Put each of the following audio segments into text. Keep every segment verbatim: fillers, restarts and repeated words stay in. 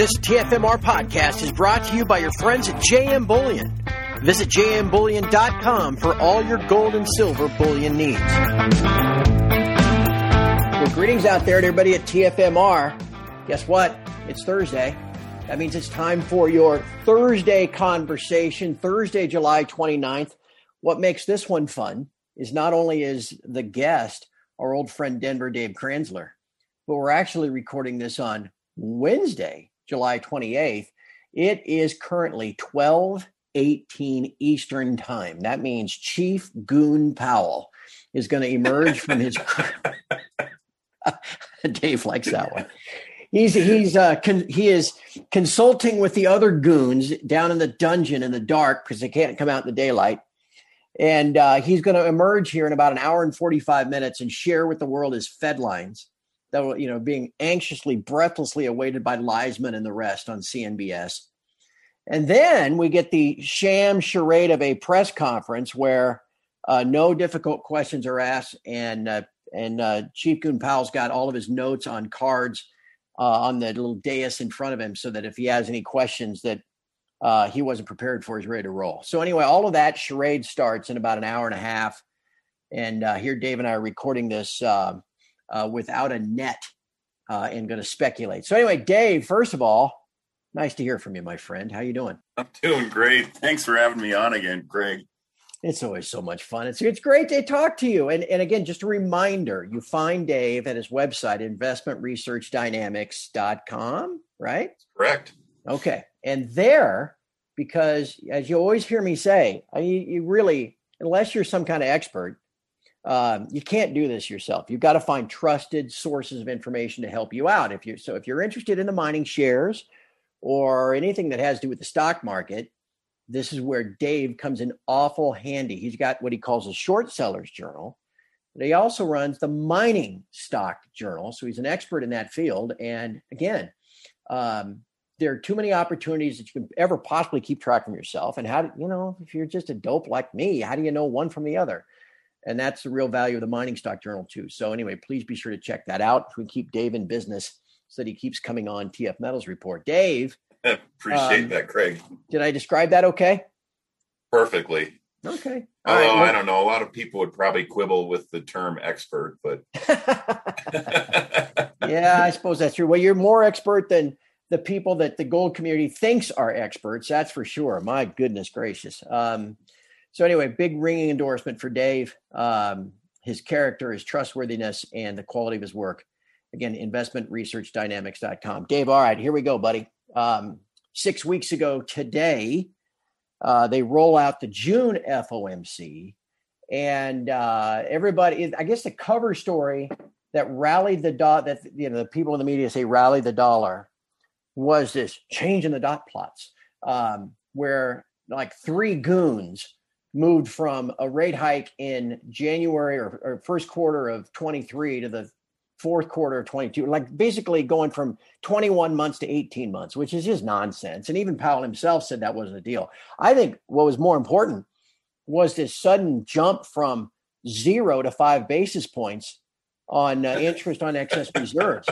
This T F M R podcast is brought to you by your friends at J M Bullion. Visit j m bullion dot com for all your gold and silver bullion needs. Well, greetings out there to everybody at T F M R. Guess what? It's Thursday. That means it's time for your Thursday conversation, Thursday, July twenty-ninth. What makes this one fun is not only is the guest our old friend Denver Dave Kranzler, but we're actually recording this on Wednesday, July twenty-eighth. It is currently twelve eighteen Eastern time. That means Chief Goon Powell is going to emerge from his... Dave likes that one. He's he's uh, con- he is consulting with the other goons down in the dungeon in the dark because they can't come out in the daylight. And uh, he's going to emerge here in about an hour and forty-five minutes and share with the world his Fed lines that will, you know, being anxiously, breathlessly awaited by Leisman and the rest on C N B S. And then we get the sham charade of a press conference where uh, no difficult questions are asked, and uh, and uh, Chief Goon Powell's got all of his notes on cards uh, on the little dais in front of him, so that if he has any questions that Uh, he wasn't prepared for, he's ready to roll. So anyway, all of that charade starts in about an hour and a half. And uh, here Dave and I are recording this uh, uh, without a net uh, and going to speculate. So anyway, Dave, first of all, nice to hear from you, my friend. How you doing? I'm doing great. Thanks for having me on again, Greg. It's always so much fun. It's it's great to talk to you. And, and again, just a reminder, you find Dave at his website, investment research dynamics dot com, right? Correct. Okay. And there, because as you always hear me say, I mean, you really, unless you're some kind of expert, um, you can't do this yourself. You've got to find trusted sources of information to help you out. If you so if you're interested in the mining shares or anything that has to do with the stock market, this is where Dave comes in awful handy. He's got what he calls a short sellers journal, but he also runs the mining stock journal. So he's an expert in that field. And again, um, there are too many opportunities that you can ever possibly keep track of yourself. And how do you know, if you're just a dope like me, how do you know one from the other? And that's the real value of the mining stock journal too. So anyway, please be sure to check that out. We keep Dave in business so that he keeps coming on T F Metals Report. Dave. Appreciate um, that, Craig. Did I describe that okay? Perfectly. Okay. Although, right, well, I don't know, a lot of people would probably quibble with the term expert, but. Yeah, I suppose that's true. Well, you're more expert than the people that the gold community thinks are experts. That's for sure. My goodness gracious. Um, so anyway, big ringing endorsement for Dave. Um, his character, his trustworthiness, and the quality of his work. Again, investment research dynamics dot com. Dave, all right, here we go, buddy. Um, six weeks ago today, uh, they roll out the June F O M C, and uh, everybody, I guess the cover story that rallied the dot, that, you know, the people in the media say rallied the dollar, was this change in the dot plots, um, where like three goons moved from a rate hike in January or, or first quarter of twenty-three to the fourth quarter of twenty-two, like basically going from twenty-one months to eighteen months, which is just nonsense. And even Powell himself said that wasn't a deal. I think what was more important was this sudden jump from zero to five basis points on uh, interest on excess reserves.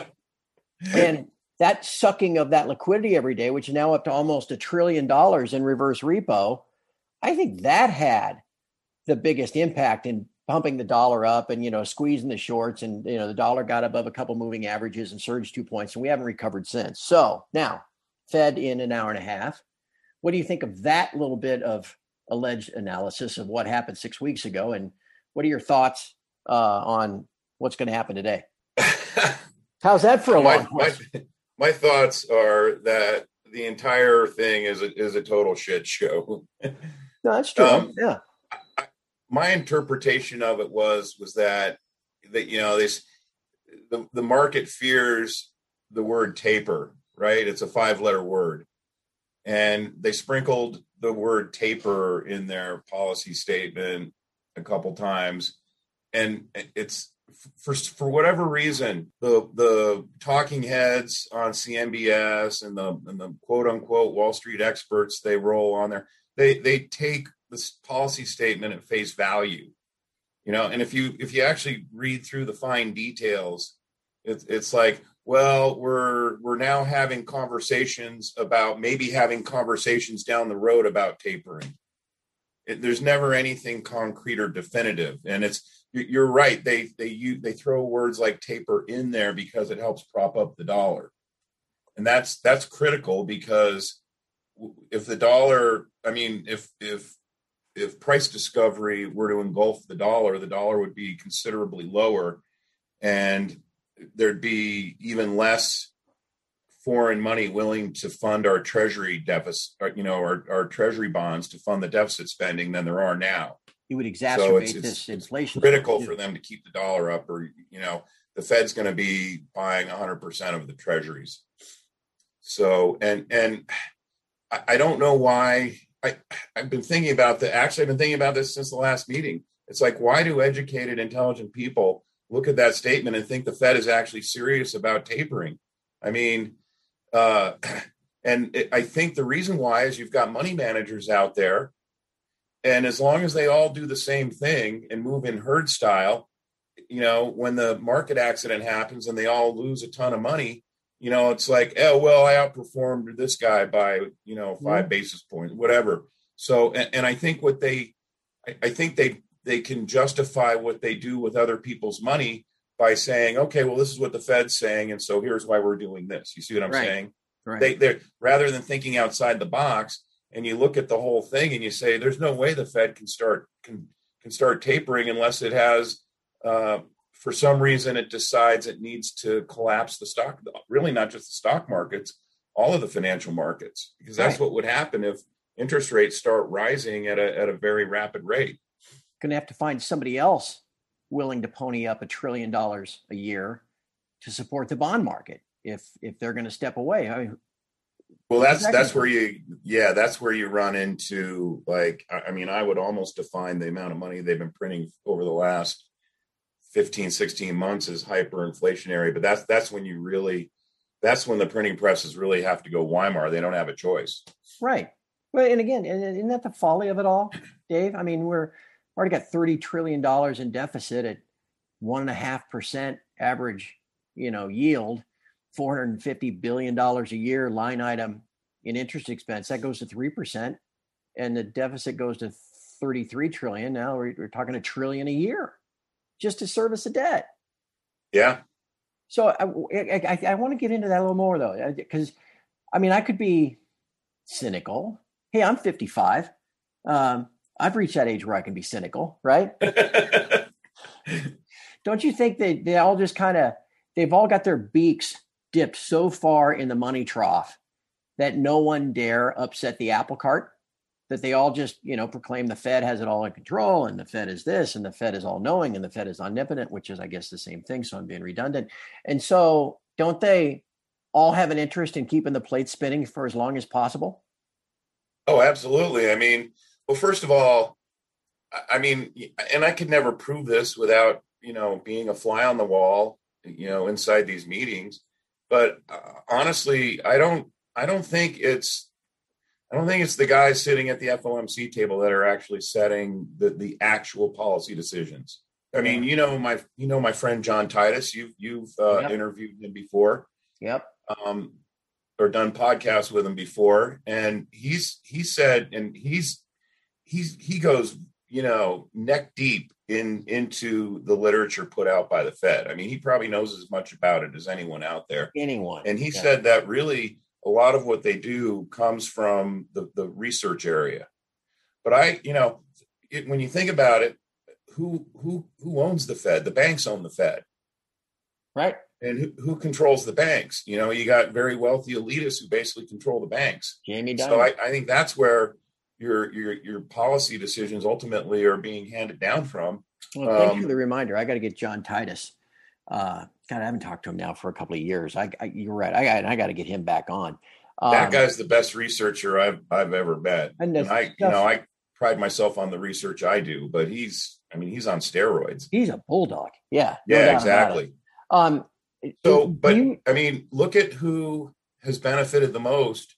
And that sucking of that liquidity every day, which is now up to almost a trillion dollars in reverse repo, I think that had the biggest impact in pumping the dollar up and, you know, squeezing the shorts. And, you know, the dollar got above a couple moving averages and surged two points, and we haven't recovered since. So now, Fed in an hour and a half. What do you think of that little bit of alleged analysis of what happened six weeks ago? And what are your thoughts uh, on what's going to happen today? How's that for a my, long question? my, my thoughts are that the entire thing is a, is a total shit show. No, that's true. Um, yeah. I, my interpretation of it was was that that you know this the, the market fears the word taper, right? It's a five letter word, and they sprinkled the word taper in their policy statement a couple times, and it's for for whatever reason the the talking heads on C N B S and the and the quote unquote Wall Street experts they roll on there, they they take this policy statement at face value, you know. And if you if you actually read through the fine details, it's it's like, well, we're we're now having conversations about maybe having conversations down the road about tapering. It, there's never anything concrete or definitive, and it's you're right. They they use, they throw words like taper in there because it helps prop up the dollar, and that's that's critical because if the dollar, I mean, if if if price discovery were to engulf the dollar, the dollar would be considerably lower, and there'd be even less foreign money willing to fund our treasury deficit, you know, our, our treasury bonds to fund the deficit spending than there are now. You would exacerbate so it's, this it's, inflation. It's critical for them to keep the dollar up, or, you know, the Fed's going to be buying one hundred percent of the treasuries. So, and, and I, I don't know why I, I've been thinking about the, actually I've been thinking about this since the last meeting. It's like, why do educated, intelligent people look at that statement and think the Fed is actually serious about tapering? I mean, uh, and it, I think the reason why is you've got money managers out there, and as long as they all do the same thing and move in herd style, you know, when the market accident happens and they all lose a ton of money, you know, it's like, oh, well, I outperformed this guy by, you know, five yeah. basis points, whatever. So, and, and I think what they, I, I think they, they can justify what they do with other people's money by saying, okay, well, this is what the Fed's saying, and so here's why we're doing this. You see what I'm right. saying? Right. They, they're rather than thinking outside the box, and you look at the whole thing and you say, there's no way the Fed can start can can start tapering unless it has, uh, for some reason, it decides it needs to collapse the stock, really not just the stock markets, all of the financial markets, because that's right. what would happen if interest rates start rising at a at a very rapid rate. Going to have to find somebody else willing to pony up a trillion dollars a year to support the bond market if if they're going to step away. I mean, well, that's that's where you yeah that's where you run into, like, I mean, I would almost define the amount of money they've been printing over the last fifteen, sixteen months as hyperinflationary. But that's that's when you really that's when the printing presses really have to go Weimar. They don't have a choice. Right. Well, and again, isn't that the folly of it all, Dave? I mean, we're already got thirty trillion dollars in deficit at one and a half percent average, you know, yield, four hundred fifty billion dollars a year line item in interest expense. That goes to three percent, and the deficit goes to thirty-three trillion. Now we're, we're talking a trillion a year just to service the debt. Yeah. So I, I, I want to get into that a little more though, because I mean, I could be cynical. Hey, I'm fifty-five. Um, I've reached that age where I can be cynical, right? Don't you think they, they all just kind of, they've all got their beaks dipped so far in the money trough that no one dare upset the apple cart, that they all just, you know, proclaim the Fed has it all in control, and the Fed is this, and the Fed is all knowing, and the Fed is omnipotent, which is, I guess, the same thing. So I'm being redundant. And so don't they all have an interest in keeping the plate spinning for as long as possible? Oh, absolutely. I mean, well, first of all, I mean, and I could never prove this without, you know, being a fly on the wall, you know, inside these meetings. But uh, honestly, I don't, I don't think it's, I don't think it's the guys sitting at the F O M C table that are actually setting the, the actual policy decisions. I mean, you know, my, you know, my friend John Titus, you've, you've uh, yep. interviewed him before. Yep. Um, or done podcasts with him before. And he's, he said, and he's, he's, he goes, you know, neck deep in, into the literature put out by the Fed. I mean, he probably knows as much about it as anyone out there. Anyone. And he yeah. said that really a lot of what they do comes from the, the research area. But I, you know, it, when you think about it, who, who, who owns the Fed? The banks own the Fed. Right. And who, who controls the banks? You know, you got very wealthy elitists who basically control the banks. Jamie Dimon. So I, I think that's where your your your policy decisions ultimately are being handed down from. Well, thanks um, for the reminder. I got to get John Titus. Uh, God, I haven't talked to him now for a couple of years. I, I you're right. I got I got to get him back on. Um, that guy's the best researcher I've I've ever met. And, and I, stuff, you know, I pride myself on the research I do, but he's, I mean, he's on steroids. He's a bulldog. Yeah. No yeah, exactly. Um. So, but you, I mean, look at who has benefited the most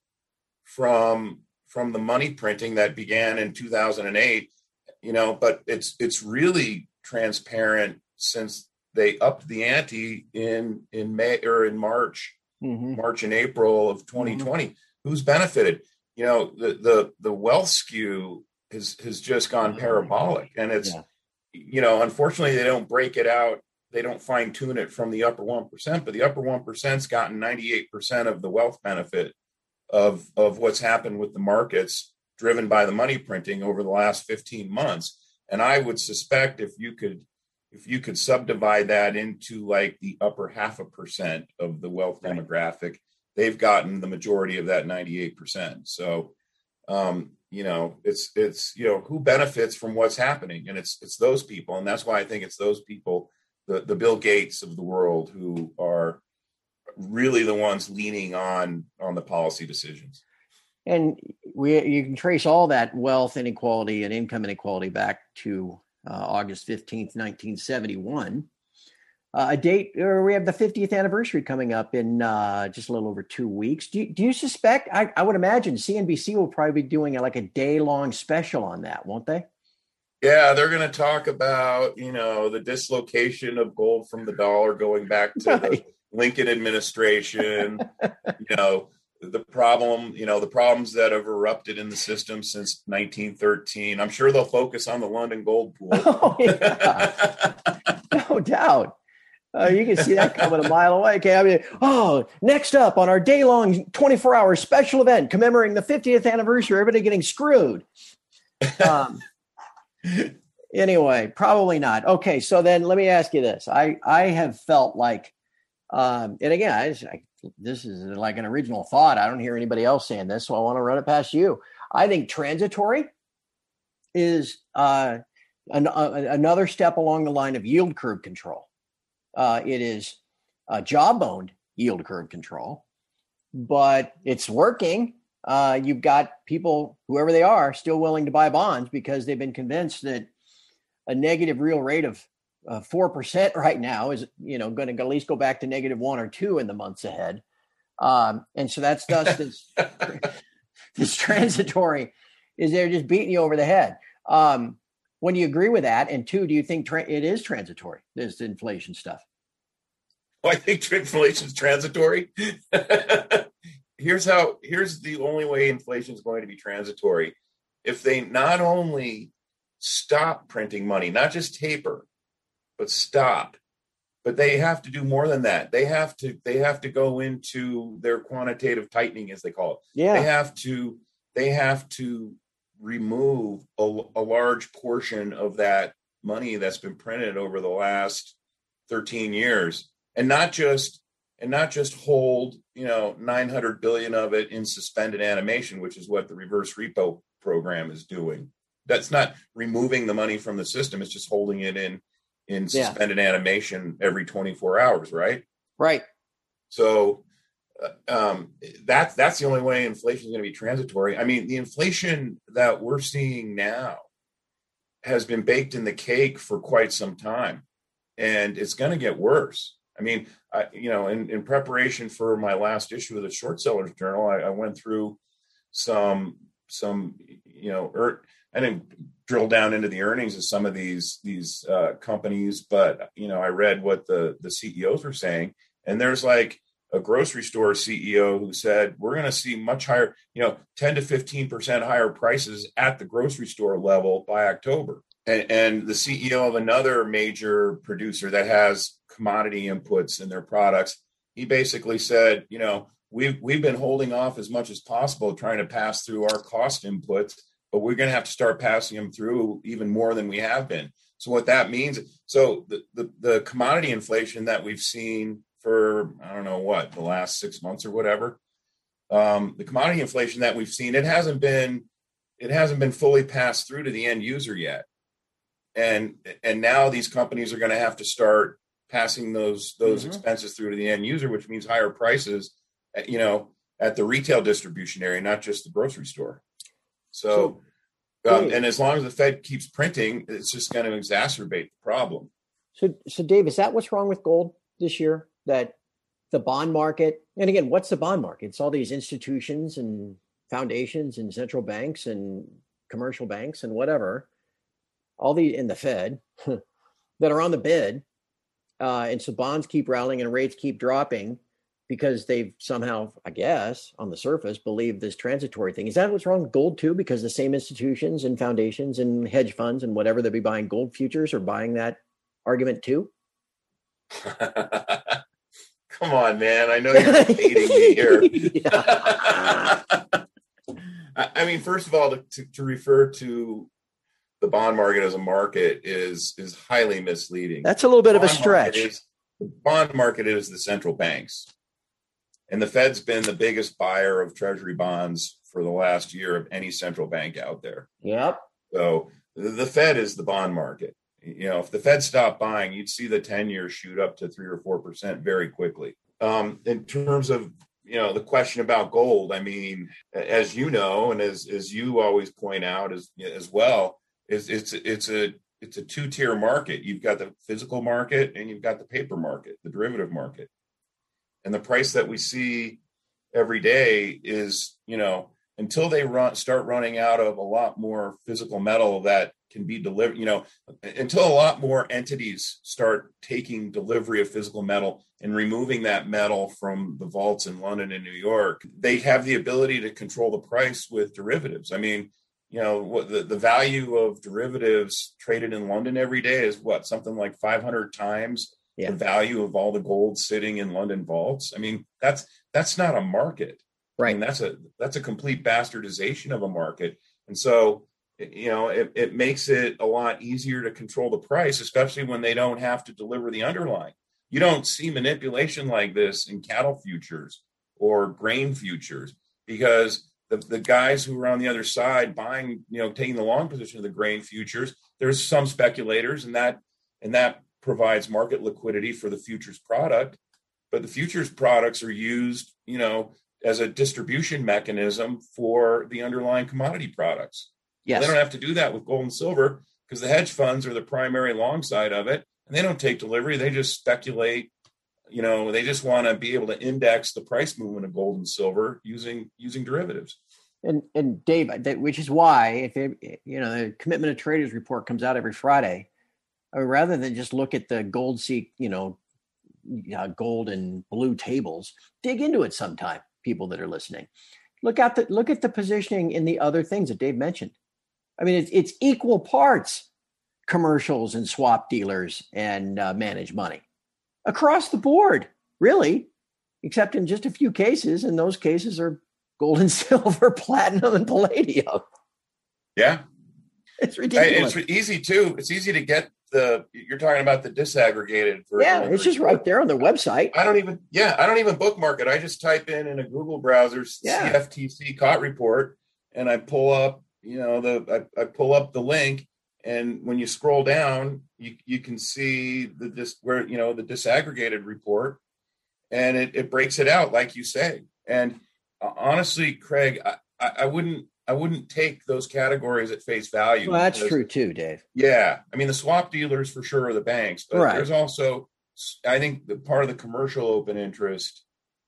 from from the money printing that began in two thousand eight. You know, but it's it's really transparent since they upped the ante in in May or in March, mm-hmm. March and April of twenty twenty. Mm-hmm. Who's benefited? You know, the the the wealth skew has has just gone parabolic, and it's yeah. you know, unfortunately, they don't break it out. They don't fine tune it from the upper one percent, but the upper one percent's gotten ninety-eight percent of the wealth benefit of of what's happened with the markets, driven by the money printing over the last fifteen months. And I would suspect if you could if you could subdivide that into like the upper half a percent of the wealth right. demographic, they've gotten the majority of that ninety-eight percent. So, um, you know, it's, it's, you know, who benefits from what's happening? And it's, it's those people. And that's why I think it's those people, the, the Bill Gates of the world, who are really the ones leaning on, on the policy decisions. And we, you can trace all that wealth inequality and income inequality back to uh, August fifteenth, nineteen seventy-one, uh, a date where we have the fiftieth anniversary coming up in uh, just a little over two weeks. Do you, do you suspect, I, I would imagine C N B C will probably be doing a, like a day long special on that, won't they? Yeah, they're going to talk about, you know, the dislocation of gold from the dollar going back to right. the Lincoln administration, you know, the problem, you know, the problems that have erupted in the system since nineteen thirteen. I'm sure they'll focus on the London gold pool. Oh, yeah. No doubt. Uh, you can see that coming a mile away. Okay, I mean, oh, next up on our day-long twenty-four hour special event commemorating the fiftieth anniversary, everybody getting screwed. Um, anyway, probably not. Okay, so then let me ask you this. I, I have felt like, um, and again, I, just, I this is like an original thought. I don't hear anybody else saying this, so I want to run it past you. I think transitory is uh, an, uh, another step along the line of yield curve control. Uh, it is uh, jawboned yield curve control, but it's working. Uh, you've got people, whoever they are, still willing to buy bonds because they've been convinced that a negative real rate of Uh, four percent right now is, you know, going to at least go back to negative one or two in the months ahead. Um, and so that's thus this, this transitory is they're just beating you over the head. Um, when you agree with that, and two, do you think tra- it is transitory, this inflation stuff? Well, I think inflation is transitory. here's how, here's the only way inflation is going to be transitory. If they not only stop printing money, not just taper, but stop. But they have to do more than that. They have to they have to go into their quantitative tightening, as they call it. Yeah. They have to they have to remove a, a large portion of that money that's been printed over the last thirteen years, and not just and not just hold, you know, nine hundred billion of it in suspended animation, which is what the reverse repo program is doing. That's not removing the money from the system. It's just holding it in in suspended yeah. animation every twenty-four hours, right? Right. So uh, um, that, that's the only way inflation is going to be transitory. I mean, the inflation that we're seeing now has been baked in the cake for quite some time, and it's going to get worse. I mean, I, you know, in, in preparation for my last issue of the Short Sellers Journal, I, I went through some, some, you know, er, I didn't drill down into the earnings of some of these these uh, companies, but you know, I read what the the C E Os were saying, and there's like a grocery store C E O who said we're going to see much higher, you know, ten to fifteen percent higher prices at the grocery store level by October. And, and the C E O of another major producer that has commodity inputs in their products, he basically said, you know, we've we've been holding off as much as possible trying to pass through our cost inputs, but we're going to have to start passing them through even more than we have been. So what that means, so the, the, the commodity inflation that we've seen for, I don't know what, the last six months or whatever, um, the commodity inflation that we've seen, it hasn't been, it hasn't been fully passed through to the end user yet. And, and now these companies are going to have to start passing those, those mm-hmm. expenses through to the end user, which means higher prices, at, you know, at the retail distribution area, not just the grocery store. So, so um, and as long as the Fed keeps printing, it's just going to exacerbate the problem. So, so Dave, is that what's wrong with gold this year? That the bond market, and again, what's the bond market? It's all these institutions and foundations and central banks and commercial banks and whatever, all the in the Fed that are on the bid. uh, and so bonds keep rallying and rates keep dropping because they've somehow, I guess, on the surface, believe this transitory thing. Is that what's wrong with gold too? Because the same institutions and foundations and hedge funds and whatever, they'll be buying gold futures or buying that argument too? Come on, man. I know you're hating me here. I mean, first of all, to, to, to refer to the bond market as a market is is highly misleading. That's a little bit of a stretch. Is, the bond market is the central banks. And the Fed's been the biggest buyer of treasury bonds for the last year of any central bank out there. Yep. So the Fed is the bond market. You know, if the Fed stopped buying, you'd see the ten year shoot up to three or four percent very quickly. Um, in terms of, you know, the question about gold, I mean, as you know, and as as you always point out as as well, is it's it's a it's a two tier market. You've got the physical market and you've got the paper market, the derivative market, and the price that we see every day is, you know, until they run start running out of a lot more physical metal that can be delivered, you know, until a lot more entities start taking delivery of physical metal and removing that metal from the vaults in London and New York, they have the ability to control the price with derivatives. I mean, you know, what the, the value of derivatives traded in London every day is what, something like five hundred times yeah. the value of all the gold sitting in London vaults. I mean, that's that's not a market. Right. I mean, that's a that's a complete bastardization of a market. And so, you know, it, it makes it a lot easier to control the price, especially when they don't have to deliver the underlying. You don't see manipulation like this in cattle futures or grain futures because the, the guys who are on the other side buying, you know, taking the long position of the grain futures, there's some speculators and that and that provides market liquidity for the futures product. But the futures products are used, you know, as a distribution mechanism for the underlying commodity products. Yes. They don't have to do that with gold and silver because the hedge funds are the primary long side of it. And they don't take delivery. They just speculate. You know, they just want to be able to index the price movement of gold and silver using using derivatives. And and Dave, that, which is why if it, you know the Commitment of Traders report comes out every Friday, I mean, rather than just look at the gold seek, you know, uh, gold and blue tables, dig into it sometime. People that are listening, look at the look at the positioning in the other things that Dave mentioned. I mean, it's it's equal parts commercials and swap dealers and uh, managed money across the board, really, except in just a few cases. And those cases are gold and silver, platinum and palladium. Yeah, it's ridiculous. It's easy too. It's easy to get the. You're talking about the disaggregated version. Yeah, it's just right there on their website. I don't even. Yeah, I don't even bookmark it. I just type in in a Google browser yeah. C F T C C O T report, and I pull up. You know, the I, I pull up the link, and when you scroll down, you you can see the dis where you know the disaggregated report, and it it breaks it out like you say. And uh, honestly, Craig, I, I, I wouldn't. I wouldn't take those categories at face value. Well, that's because, true too, Dave. Yeah. I mean, the swap dealers for sure are the banks, but right. there's also, I think the part of the commercial open interest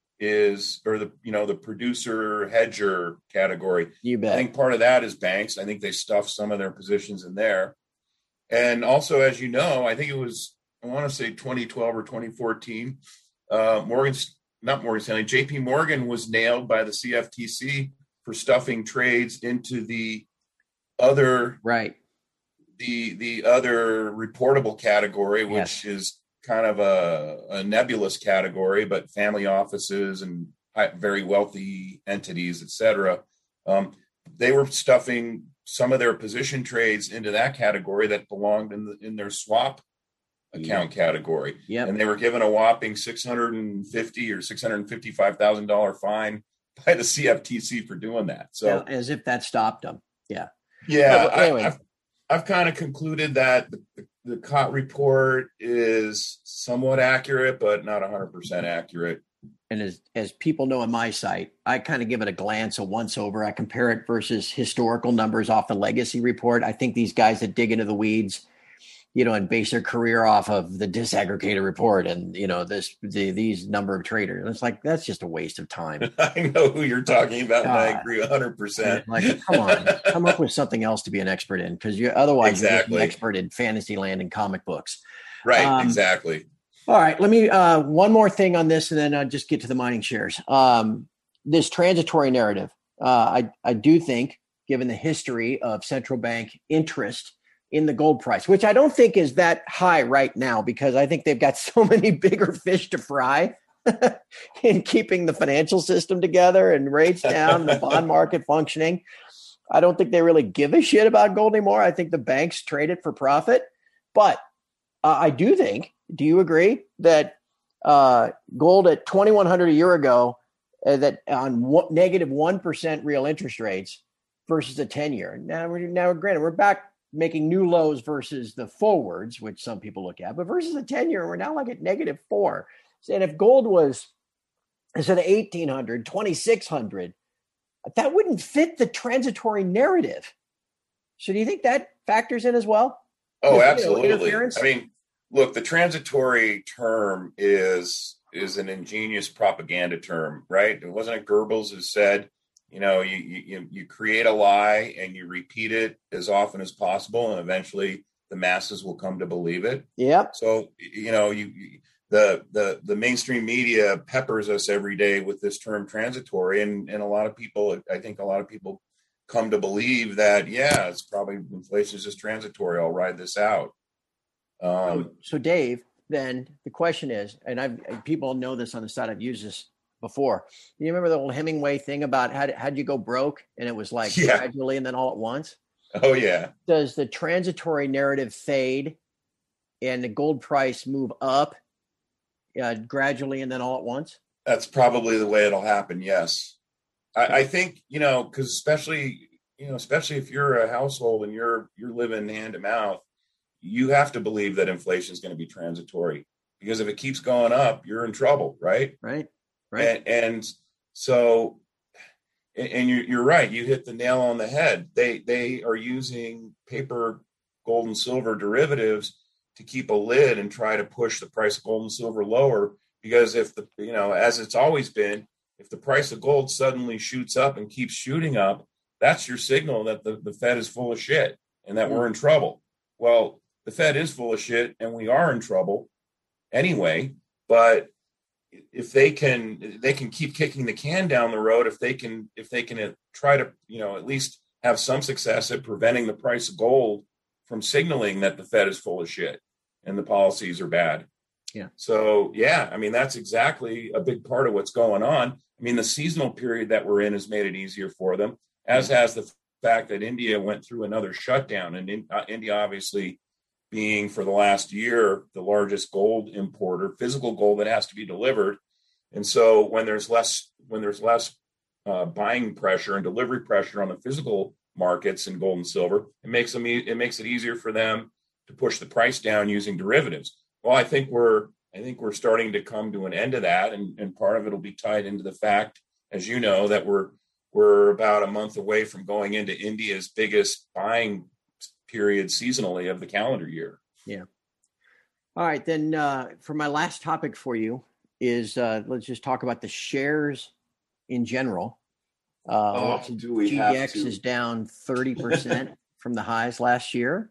is, or the, you know, the producer hedger category. You bet. I think part of that is banks. I think they stuff some of their positions in there. And also, as you know, I think it was, I want to say twenty twelve or twenty fourteen, uh, Morgan's, not Morgan Stanley, J P Morgan was nailed by the C F T C for stuffing trades into the other right the the other reportable category, which yes. is kind of a, a nebulous category, but family offices and very wealthy entities, et cetera. Um, they were stuffing some of their position trades into that category that belonged in the, in their swap account yep. category, yep. and they were given a whopping six hundred fifty or six hundred fifty-five thousand dollar fine by the C F T C for doing that. So yeah, as if that stopped them. Yeah. Yeah. But anyway. I, I've, I've kind of concluded that the, the, the C O T report is somewhat accurate, but not one hundred percent accurate. And as, as people know on my site, I kind of give it a glance, a once over. I compare it versus historical numbers off the legacy report. I think these guys that dig into the weeds, you know, and base their career off of the disaggregated report and, you know, this, the, these number of traders. And it's like, that's just a waste of time. I know who you're talking about. And uh, I agree a hundred percent. Like, come on, come up with something else to be an expert in. Cause you otherwise exactly. you're just an expert in fantasy land and comic books. Right. Um, exactly. All right, let me uh, one more thing on this, and then I'll just get to the mining shares. Um, this transitory narrative, uh, I I do think, given the history of central bank interest in the gold price, which I don't think is that high right now, because I think they've got so many bigger fish to fry in keeping the financial system together and rates down, the bond market functioning. I don't think they really give a shit about gold anymore. I think the banks trade it for profit, but uh, I do think. Do you agree that uh, gold at twenty-one hundred a year ago, uh, that on w- negative one percent real interest rates versus a ten year? Now we're now granted we're back making new lows versus the forwards, which some people look at, but versus a ten year, we're now like at negative four. And if gold was instead of eighteen hundred, twenty-six hundred, that wouldn't fit the transitory narrative. So do you think that factors in as well? Oh, With, absolutely. You know, interference? I mean, look, the transitory term is is an ingenious propaganda term, right? It wasn't it Goebbels who said, you know, you you you create a lie and you repeat it as often as possible, and eventually the masses will come to believe it. Yeah. So you know, you, you the the the mainstream media peppers us every day with this term transitory, and and a lot of people, I think, a lot of people come to believe that yeah, it's probably inflation is just transitory. I'll ride this out. Um, so, so Dave, then the question is, and I've people know this on the side, I've used this before. You remember the old Hemingway thing about how how'd you go broke, and it was like yeah. gradually and then all at once? Oh yeah. Does the transitory narrative fade and the gold price move up uh, gradually and then all at once? That's probably the way it'll happen. Yes, I, I think you know because especially you know especially if you're a household and you're you're living hand to mouth, you have to believe that inflation is going to be transitory, because if it keeps going up, you're in trouble, right? Right. Right. And, and so, and you're, you're right. You hit the nail on the head. They they are using paper, gold and silver derivatives to keep a lid and try to push the price of gold and silver lower. Because if the you know as it's always been, if the price of gold suddenly shoots up and keeps shooting up, that's your signal that the, the Fed is full of shit and that mm. we're in trouble. Well, the Fed is full of shit and we are in trouble anyway. But if they can, they can keep kicking the can down the road. If they can, if they can try to, you know, at least have some success at preventing the price of gold from signaling that the Fed is full of shit and the policies are bad. Yeah. So, yeah, I mean, that's exactly a big part of what's going on. I mean, the seasonal period that we're in has made it easier for them, as yeah. has the fact that India went through another shutdown. And in, uh, India, obviously, being for the last year the largest gold importer, physical gold that has to be delivered. And so when there's less when there's less uh, buying pressure and delivery pressure on the physical markets in gold and silver, it makes them it makes it easier for them to push the price down using derivatives. Well, I think we're I think we're starting to come to an end of that, and, and part of it will be tied into the fact, as you know, that we're we're about a month away from going into India's biggest buying period seasonally of the calendar year. Yeah. All right, then uh, for my last topic for you is uh, let's just talk about the shares in general. Uh, oh, do we G D X have to? Is down thirty percent from the highs last year.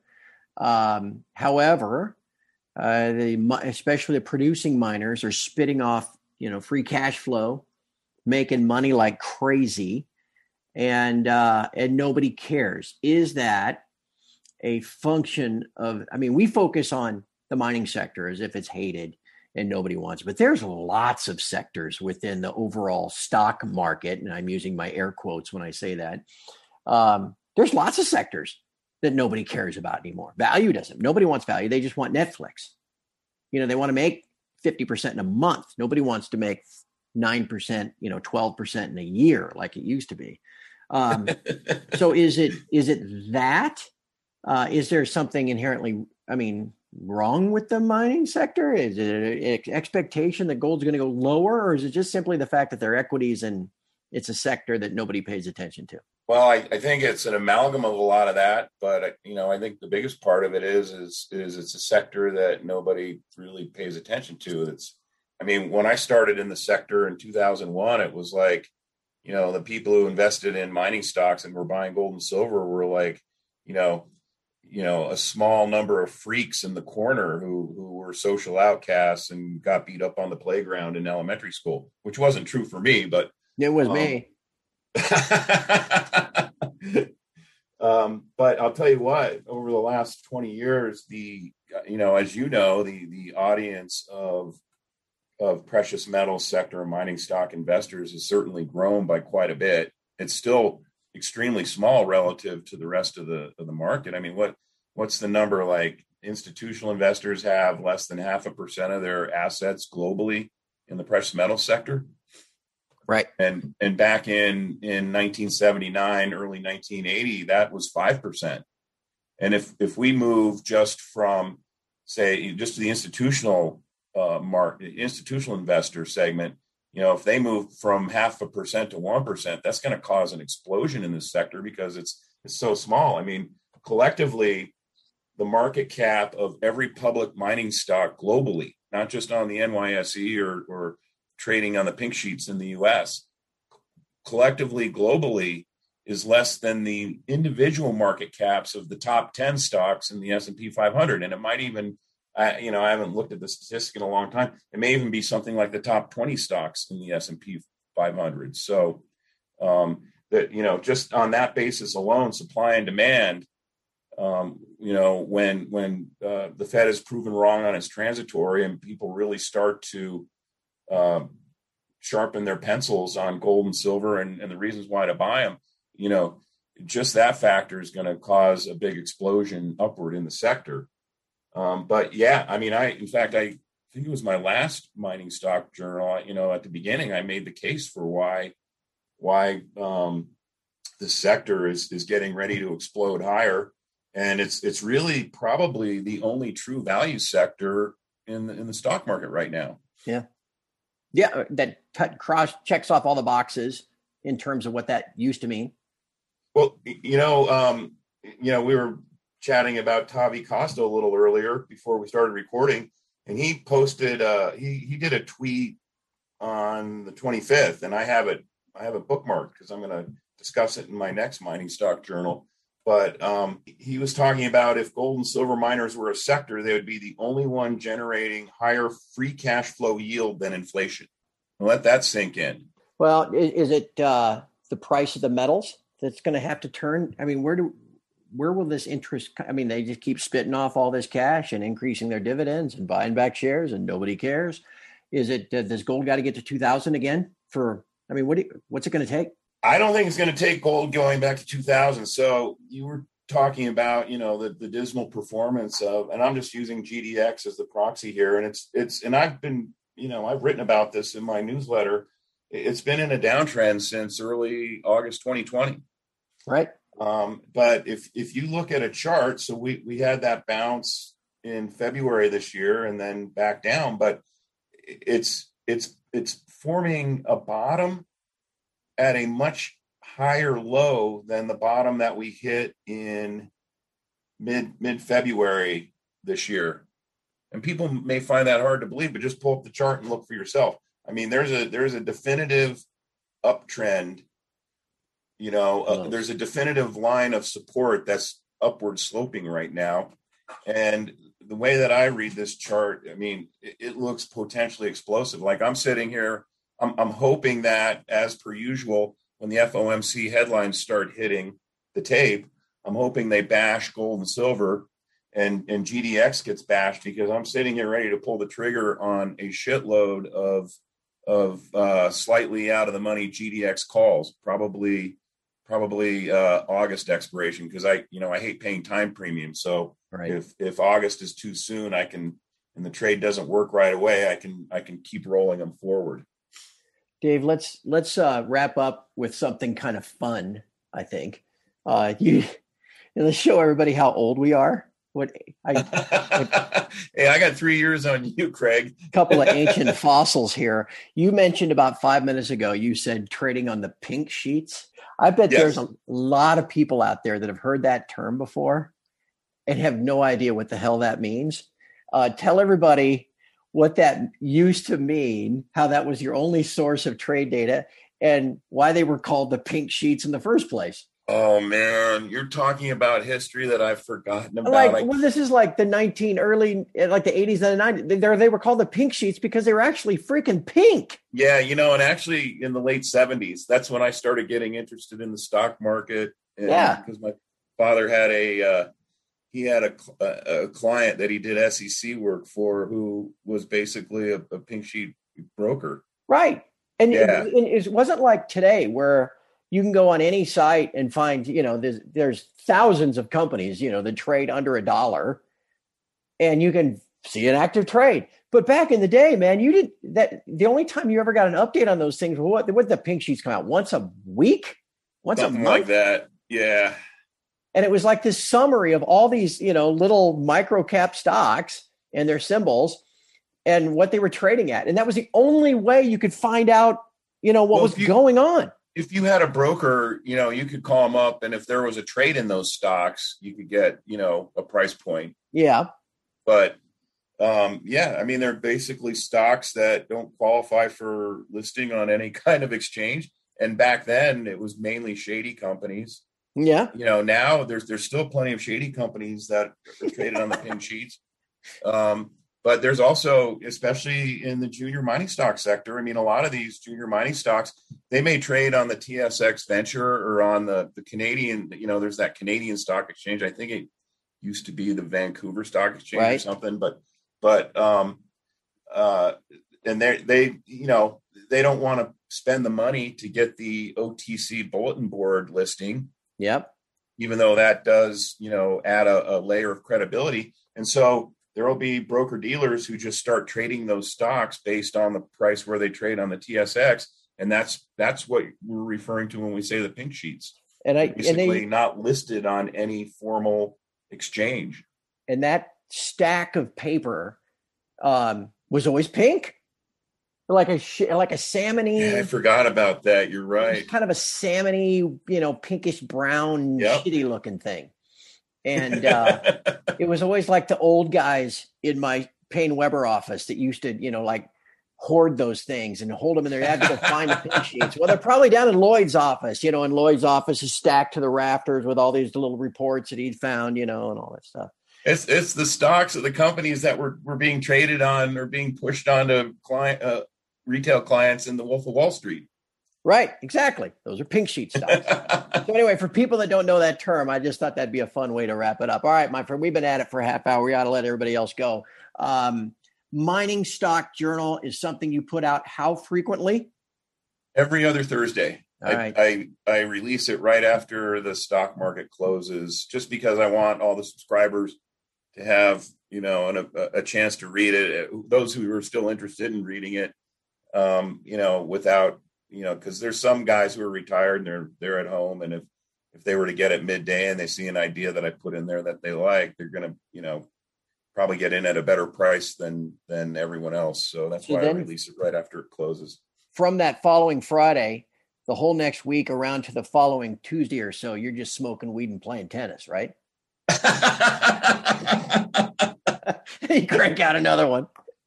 Um, however, uh, the especially the producing miners are spitting off, you know, free cash flow, making money like crazy, and uh, and nobody cares. Is that a function of, I mean, we focus on the mining sector as if it's hated and nobody wants it, but there's lots of sectors within the overall stock market, and I'm using my air quotes when I say that. Um, there's lots of sectors that nobody cares about anymore. Value doesn't. Nobody wants value. They just want Netflix. You know, they want to make fifty percent in a month. Nobody wants to make nine percent, you know, twelve percent in a year like it used to be. Um, so is it is it that? Uh, is there something inherently, I mean, wrong with the mining sector? Is it an expectation that gold's going to go lower, or is it just simply the fact that they're equities and it's a sector that nobody pays attention to? Well, I, I think it's an amalgam of a lot of that, but you know, I think the biggest part of it is is is it's a sector that nobody really pays attention to. It's, I mean, when I started in the sector in two thousand one, it was like, you know, the people who invested in mining stocks and were buying gold and silver were like, you know, you know, a small number of freaks in the corner who, who were social outcasts and got beat up on the playground in elementary school, which wasn't true for me, but it was um, me. um, but I'll tell you what, over the last twenty years, the, you know, as you know, the, the audience of, of precious metals sector and mining stock investors has certainly grown by quite a bit. It's still extremely small relative to the rest of the of the market. I mean, what what's the number? Like, institutional investors have less than half a percent of their assets globally in the precious metal sector. Right. And and back in in nineteen seventy-nine, early nineteen eighty, that was five percent. And if if we move just from, say, just the institutional uh market, institutional investor segment, you know, if they move from half a percent to one percent, that's going to cause an explosion in this sector because it's it's so small. I mean, collectively, the market cap of every public mining stock globally, not just on the N Y S E or, or trading on the pink sheets in the U S, collectively, globally, is less than the individual market caps of the top ten stocks in the S and P five hundred. And it might even, I, you know, I haven't looked at the statistic in a long time. It may even be something like the top twenty stocks in the S and P five hundred. So um, that, you know, just on that basis alone, supply and demand, um, you know, when when uh, the Fed is proven wrong on its transitory and people really start to um, sharpen their pencils on gold and silver and, and the reasons why to buy them, you know, just that factor is going to cause a big explosion upward in the sector. Um, but yeah, I mean, I, in fact, I think it was my last mining stock journal, you know, at the beginning, I made the case for why, why, um, the sector is, is getting ready to explode higher. And it's, it's really probably the only true value sector in the, in the stock market right now. Yeah. Yeah. That cut cross checks off all the boxes in terms of what that used to mean. Well, you know, um, you know, we were chatting about Tavi Costa a little earlier before we started recording, and he posted, uh, he he did a tweet on the twenty-fifth, and I have it, I have it bookmarked because I'm going to discuss it in my next mining stock journal. But um, he was talking about if gold and silver miners were a sector, they would be the only one generating higher free cash flow yield than inflation. Let that sink in. Well, is, is it uh, the price of the metals that's going to have to turn? I mean, where do where will this interest? I mean, they just keep spitting off all this cash and increasing their dividends and buying back shares, and nobody cares. Is it uh, does gold got to get to two thousand again for? I mean, what do you, what's it going to take? I don't think it's going to take gold going back to two thousand. So you were talking about, you know, the, the dismal performance of, and I'm just using G D X as the proxy here. And it's, it's, and I've been, you know, I've written about this in my newsletter. It's been in a downtrend since early August twenty twenty. Right. Um, but if, if you look at a chart, so we, we had that bounce in February this year and then back down, but it's, it's, it's forming a bottom at a much higher low than the bottom that we hit in mid mid February this year. And people may find that hard to believe, but just pull up the chart and look for yourself. I mean, there's a there's a definitive uptrend. You know, uh, there's a definitive line of support that's upward sloping right now. And the way that I read this chart, I mean, it, it looks potentially explosive. Like I'm sitting here, I'm, I'm hoping that, as per usual, when the F O M C headlines start hitting the tape, I'm hoping they bash gold and silver and, and G D X gets bashed, because I'm sitting here ready to pull the trigger on a shitload of of uh, slightly out of the money G D X calls, probably probably uh, August expiration, because I, you know, I hate paying time premium. So right. if if August is too soon, I can, and the trade doesn't work right away, I can I can keep rolling them forward. Dave, let's let's uh, wrap up with something kind of fun. I think uh, you let's show everybody how old we are. What I, I hey, I got three years on you, Craig. A couple of ancient fossils here. You mentioned about five minutes ago, you said trading on the pink sheets. I bet yes. There's a lot of people out there that have heard that term before and have no idea what the hell that means. Uh, tell everybody what that used to mean, how that was your only source of trade data, and why they were called the pink sheets in the first place. Oh man, you're talking about history that I've forgotten about. Like, I, well, this is like the nineteen early, like the eighties and the nineties. They they were called the pink sheets because they were actually freaking pink. yeah, you know, and actually in the late seventies, that's when I started getting interested in the stock market, and Yeah. because my father had a uh, he had a, a, a client that he did S E C work for, who was basically a, a pink sheet broker. Right. And it, Yeah, it wasn't like today where you can go on any site and find, you know, there's, there's thousands of companies, you know, that trade under a dollar and you can see an active trade. But back in the day, man, you didn't that the only time you ever got an update on those things, what what the pink sheets come out once a week, once something a month? like that. Yeah. And it was like this summary of all these, you know, little micro cap stocks and their symbols and what they were trading at. And that was the only way you could find out, you know, what Well, was you, going on. If you had a broker, you know, you could call them up, and if there was a trade in those stocks, you could get, you know, a price point. Yeah. But um, yeah, I mean, they're basically stocks that don't qualify for listing on any kind of exchange. And back then it was mainly shady companies. Yeah. You know, now there's there's still plenty of shady companies that are traded on the pink sheets. Um, but there's also, especially in the junior mining stock sector, I mean, a lot of these junior mining stocks, they may trade on the T S X Venture or on the, the Canadian, you know, there's that Canadian stock exchange. I think it used to be the Vancouver Stock Exchange right. or something, but, but, um, uh, and they, they, you know, they don't want to spend the money to get the O T C bulletin board listing. Yep. Even though that does, you know, add a, a layer of credibility. And so there will be broker dealers who just start trading those stocks based on the price where they trade on the T S X. And that's, that's what we're referring to when we say the pink sheets. And I, basically and they, not listed on any formal exchange. And that stack of paper um, was always pink. Like a like a salmony. Yeah, I forgot about that. You're right. Kind of a salmony, you know, pinkish brown, yep. shitty looking thing. And uh, it was always like the old guys in my Payne Weber office that used to, you know, like hoard those things and hold them in their head to go find the pink sheets. Well, they're probably down in Lloyd's office, you know, and Lloyd's office is stacked to the rafters with all these little reports that he'd found, you know, and all that stuff. It's it's the stocks of the companies that were, were being traded on or being pushed onto client uh, retail clients in the Wolf of Wall Street. Right, exactly. Those are pink sheet stocks. So anyway, for people that don't know that term, I just thought that'd be a fun way to wrap it up. All right, my friend, we've been at it for a half hour. We ought to let everybody else go. Um, Mining Stock Journal is something you put out how frequently? Every other Thursday. All I, right. I, I release it right after the stock market closes, just because I want all the subscribers to have, you know, an, a, a chance to read it. Those who are still interested in reading it, um, you know, without, you know, because there's some guys who are retired and they're they're at home, and if if they were to get it midday and they see an idea that I put in there that they like, they're gonna, you know, probably get in at a better price than than everyone else. So that's so why I release it right after it closes. From that following Friday, the whole next week around to the following Tuesday or so, you're just smoking weed and playing tennis, right? You crank out another one.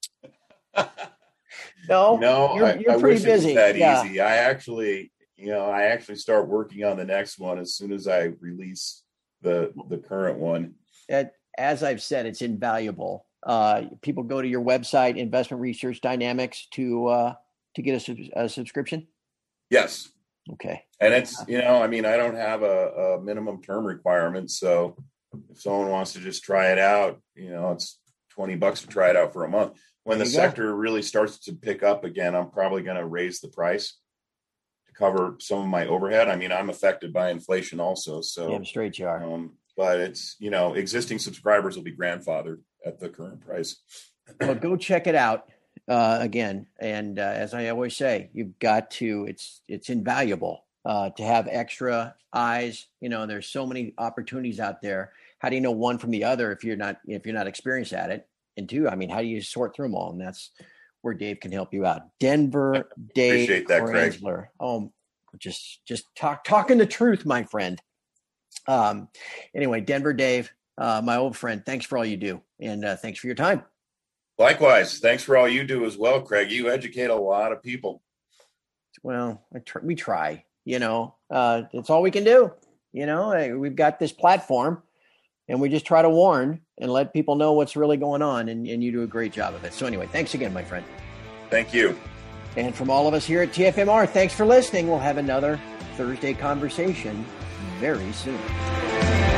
No, no, you're, you're I, I pretty wish busy. It was that yeah. easy. I actually, you know, I actually start working on the next one as soon as I release the the current one. As I've said, it's invaluable. Uh, people go to your website, Investment Research Dynamics, to uh, to get a, a subscription. Yes. Okay. And it's, you know, I mean, I don't have a, a minimum term requirement, so if someone wants to just try it out, you know, it's twenty bucks to try it out for a month. When the sector go. really starts to pick up again, I'm probably going to raise the price to cover some of my overhead. I mean, I'm affected by inflation also. So damn straight you are. Um, but it's, you know, existing subscribers will be grandfathered at the current price. Well, go check it out uh, again. And uh, as I always say, you've got to, it's, it's invaluable uh, to have extra eyes. You know, there's so many opportunities out there. How do you know one from the other if you're not, if you're not experienced at it? And two, I mean, how do you sort through them all? And that's where Dave can help you out. Denver Dave Appreciate that, Craig. Oh, just just talk talking the truth, my friend. Um, anyway, Denver Dave, uh, my old friend. Thanks for all you do, and uh, thanks for your time. Likewise, thanks for all you do as well, Craig. You educate a lot of people. Well, I tr- we try. You know, uh, it's all we can do. You know, we've got this platform and we just try to warn and let people know what's really going on. And, and you do a great job of it. So anyway, thanks again, my friend. Thank you. And from all of us here at T F M R, thanks for listening. We'll have another Thursday conversation very soon.